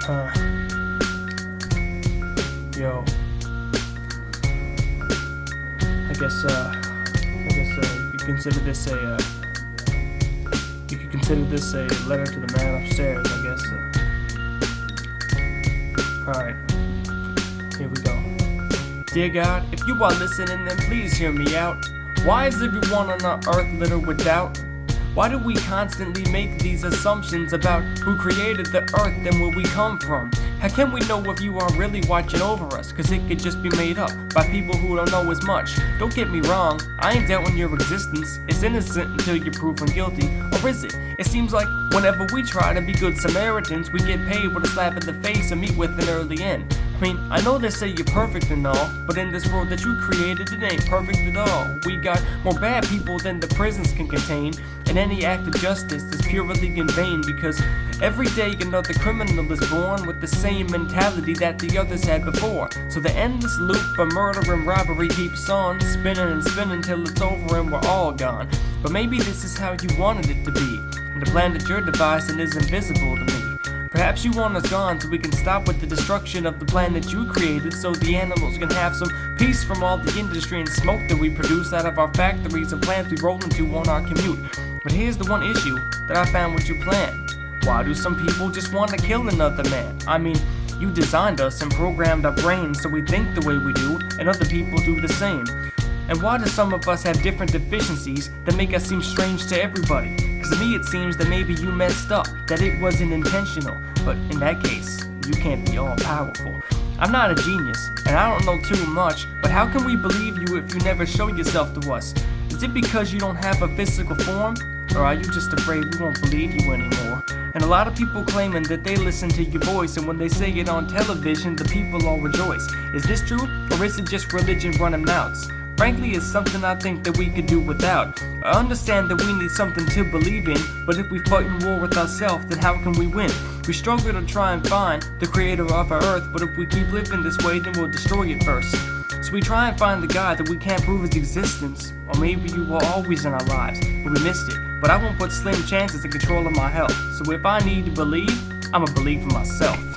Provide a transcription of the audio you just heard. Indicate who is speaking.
Speaker 1: Huh. Yo. I guess you could consider this a letter to the man upstairs, I guess. Alright. Here we go. Dear God, if you are listening, then please hear me out. Why is everyone on our earth littered with doubt? Why do we constantly make these assumptions about who created the earth and where we come from? How can we know if you are really watching over us? Cause it could just be made up by people who don't know as much. Don't get me wrong, I ain't doubting your existence. It's innocent until you're proven guilty. Or is it? It seems like whenever we try to be good Samaritans, we get paid with a slap in the face and meet with an early end. I mean, I know they say you're perfect and all, but in this world that you created, it ain't perfect at all. We got more bad people than the prisons can contain, and any act of justice is purely in vain, because every day another criminal is born with the same mentality that the others had before. So the endless loop of murder and robbery keeps on, spinning and spinning till it's over and we're all gone. But maybe this is how you wanted it to be, and the plan that you're devising is invisible to me. Perhaps you want us gone so we can stop with the destruction of the planet you created, so the animals can have some peace from all the industry and smoke that we produce out of our factories and plants we roll into on our commute. But here's the one issue that I found with your plan. Why do some people just want to kill another man? I mean, you designed us and programmed our brains so we think the way we do, and other people do the same. And why do some of us have different deficiencies that make us seem strange to everybody? Cause to me it seems that maybe you messed up, that it wasn't intentional. But in that case, you can't be all powerful. I'm not a genius, and I don't know too much, but how can we believe you if you never show yourself to us? Is it because you don't have a physical form? Or are you just afraid we won't believe you anymore? And a lot of people claiming that they listen to your voice, and when they say it on television, the people all rejoice. Is this true, or is it just religion running mouths? Frankly, it's something I think that we could do without. I understand that we need something to believe in, but if we fight in war with ourselves, then how can we win? We struggle to try and find the creator of our earth, but if we keep living this way, then we'll destroy it first. So we try and find the God that we can't prove his existence. Or maybe you were always in our lives, but we missed it. But I won't put slim chances in control of my health. So if I need to believe, I'ma believe in myself.